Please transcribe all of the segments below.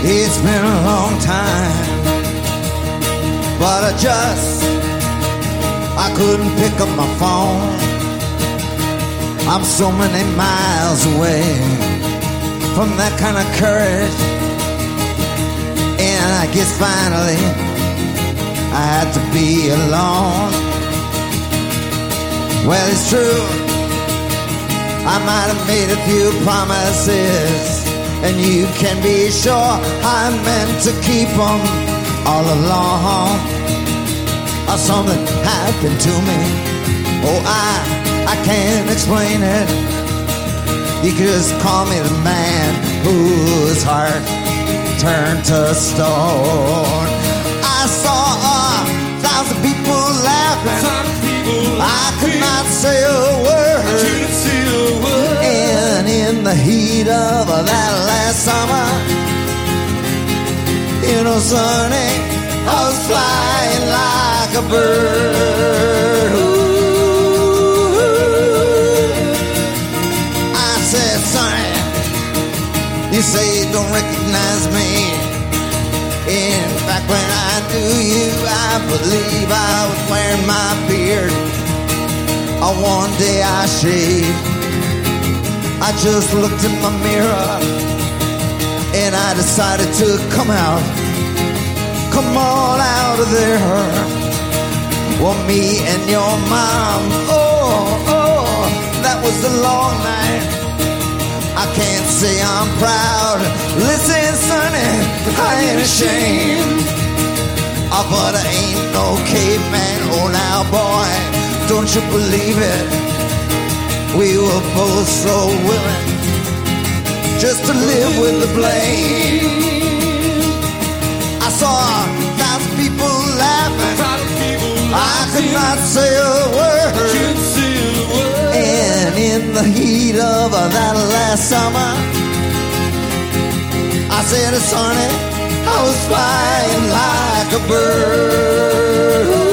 It's been a long time, but I couldn't pick up my phone. I'm so many miles away from that kind of courage. And I guess finally I had to be alone. Well, it's true, I might have made a few promises, and you can be sure I meant to keep them all along. Or something happened to me, oh, I can't explain it. You could just call me the man whose heart turned to stone. I saw 1,000 people laughing, I could not say a word. And in the heat of that last summer, you know, Sonny, I was flying like a bird. Ooh. I said, Sonny, you say you don't recognize me. In fact, when I knew you, I believe I was wearing my beard. One day I shaved. I just looked in my mirror and I decided to come out. Come on out of there. Well, me and your mom, oh, that was a long night. I can't say I'm proud. Listen, Sonny, I ain't ashamed. But I ain't no caveman. Oh, now, boy, don't you believe it? We were both so willing just to live with the blame. I saw 1,000 people laughing, I could not say a word. And in the heat of that last summer, I said, Sonny, I was flying like a bird.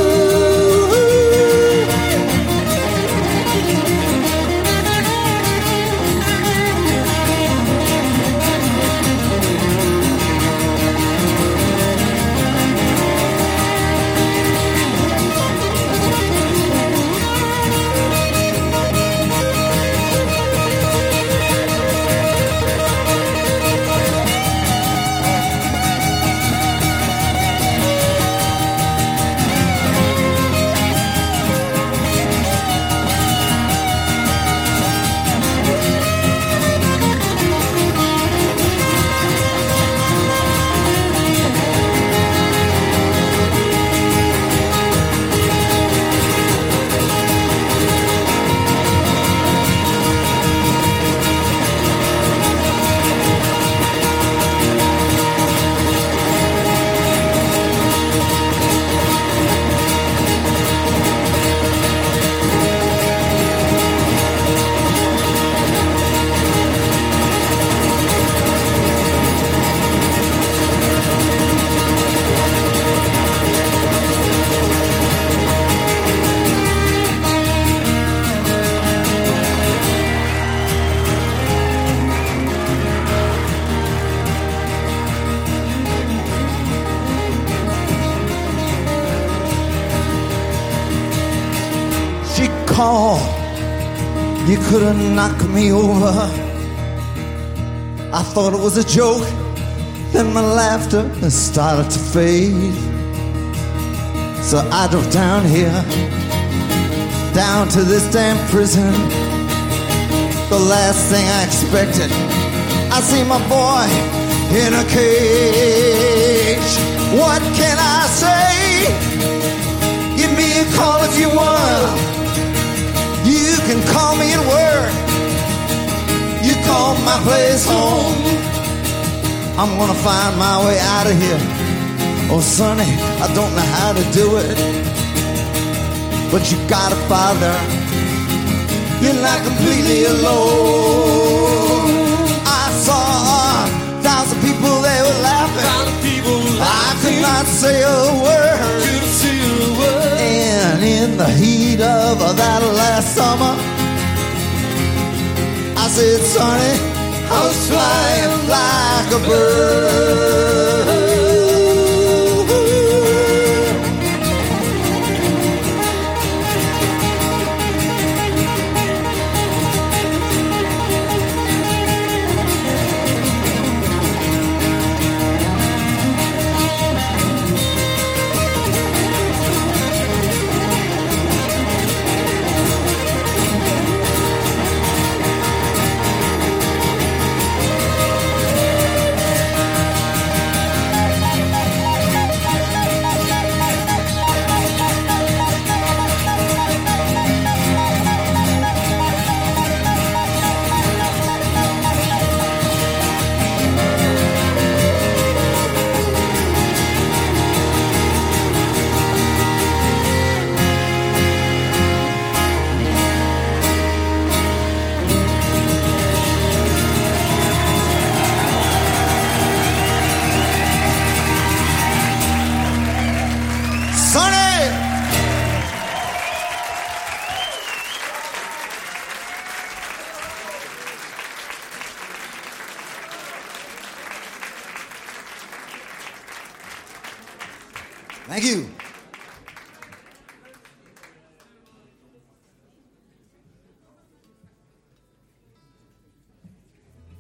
You could have knocked me over. I thought it was a joke, then my laughter started to fade. So I drove down here, down to this damn prison. The last thing I expected, I see my boy in a cage. What can I say? Give me a call if you want. You can call me at work. You call my place home. I'm gonna find my way out of here. Oh, Sonny, I don't know how to do it, but you got a father. You're not completely alone. I saw 1,000 people, they were laughing. I could not say a word. And in the heat of that last summer, I said, Sonny, I was flying like a bird. Thank you.